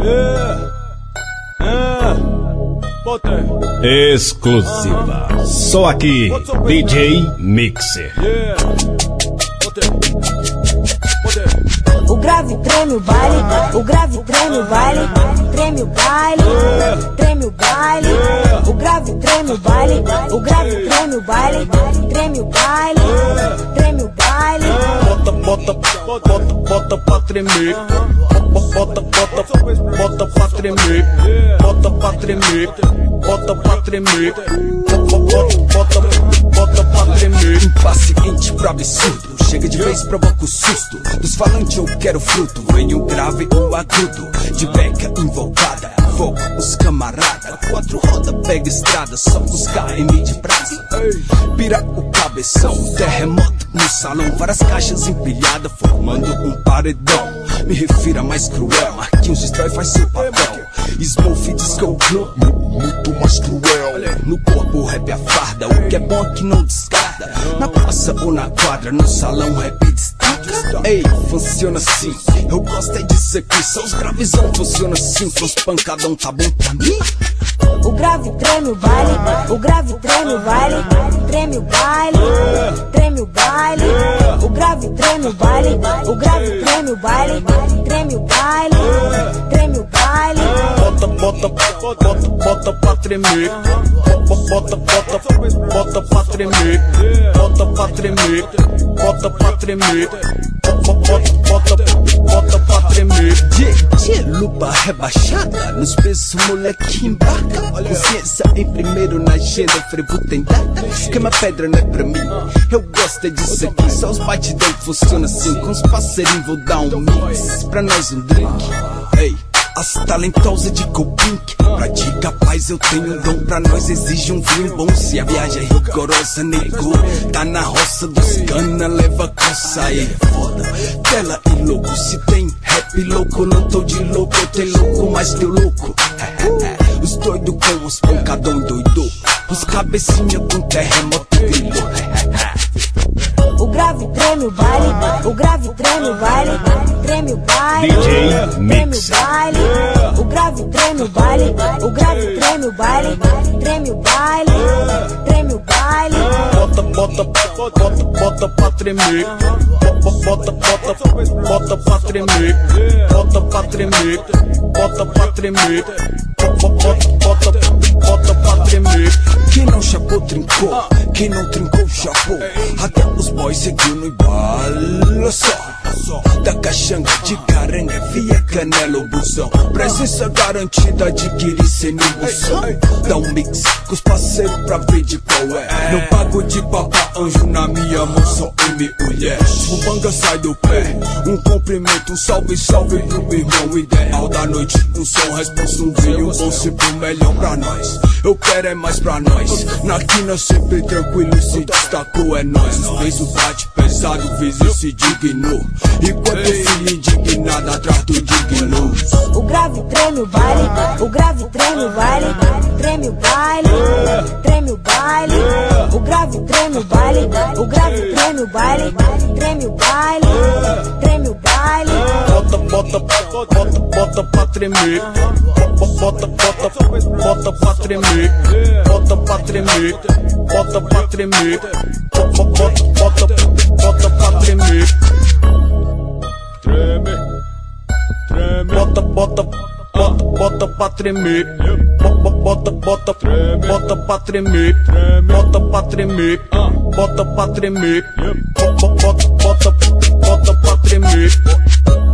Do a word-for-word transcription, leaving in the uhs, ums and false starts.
Exclusiva. Só aqui, D J Mixer. O grave treme o baile, o grave treme o baile, treme o baile, treme o baile. O grave treme o baile, o grave treme o baile, treme o baile, treme o baile. Bota, bota, bota, bota pra tremer. Bota, bota, bota pra tremer. Bota pra tremer. Bota pra tremer. Bota, bota, bota pra tremer. Impaciente pro absurdo, chega de vez, provoca o susto. Dos falantes eu quero fruto, vem o grave ou agudo. De beca invocada, fogo os camarada. Quatro roda, pega estrada, só buscar M de praça. Pira o cabeção, terremoto no salão. Várias caixas empilhadas, formando um paredão. Me refiro a mais cruel, Marquinhos destrói, faz seu papel. Smooth Disco Club, muito mais cruel. No corpo rap a farda, o que é bom aqui não descarta. Na praça ou na quadra, no salão rap destaca. Ei, funciona assim, eu gosto é disso aqui. Só os gravizão funciona assim, com os pancadão tá bom pra mim. O grave treme o baile, o grave treme o baile, treme o baile, treme o baile. O grave treme o baile, o grave treme o baile, treme o baile, treme o baile. Bota, bota, bota, bota pra tremer. Bota, bota, bota pra tremer. Bota pra tremer. Bota pra tremer. Bota, bota, bota pra tremer. Tchê, lupa rebaixada, nos pesos moleque embarca. Consciência em primeiro na agenda, frevo tem data. Queima pedra não é pra mim, eu gosto é disso aqui. Só os batidão que funciona assim, com os parceirinhos vou dar um mix. Pra nós um drink, ei. As talentosas de Copink, pra ti capaz eu tenho um dom. Pra nós exige um vinho bom. Se a viagem é rigorosa, nego, tá na roça dos cana, leva coça. Aí é foda, tela e louco. Se tem rap louco, não tô de louco. Eu tenho louco, mas teu louco. Os doidos com os pancadão doido, os cabecinha com terremoto brilho. O grave treme o baile, o grave treme o baile, treme o baile, D J treme o Mixer. baile. O grave treme o baile, o grave treme o baile, treme o baile, treme o baile. Bota, bota, bota, bota pra tremer. Bota, bota, bota pra tremer. Bota pra tremer. Bota pra tremer. Bota, bota, bota pra tremer. Quem não chapou, trincou. Quem não trincou, chapou. Até os boys seguiu no embalo só. Da caixanga de caranga, via canela ou busão. Presença garantida, adquirir sem inibição. Dá um mix com os parceiros pra ver de qual é. Não pago de papá anjo na minha mão, só M mulher. O banga sai do pé, um cumprimento, um salve, salve pro irmão ideal da noite. Um som, responsa, um vinho, bom sempre o melhor pra nós. Eu quero é mais pra nós. Na quina sempre tranquilo, se destacou é nós. Nos fez o bate pesado, vizinho se dignou. Enquanto filho indignado atrás do digno. O grave treme o baile, o grave treme o baile, treme o baile, treme o baile. O grave treme o baile, o grave treme o baile, treme o baile, treme o baile. Bota, bota, bota, bota pra tremer. Bota, bota, bota pra tremer. Bota pra tremer. Bota pra tremer. Bota, bota, bota pra tremer. Treme, treme. Bota, bota, bota, bota pra tremer. Bota, bota, bota, bota pra tremer. Bota pra tremer. Bota pra tremer. Bota, bota, bota pra tremer.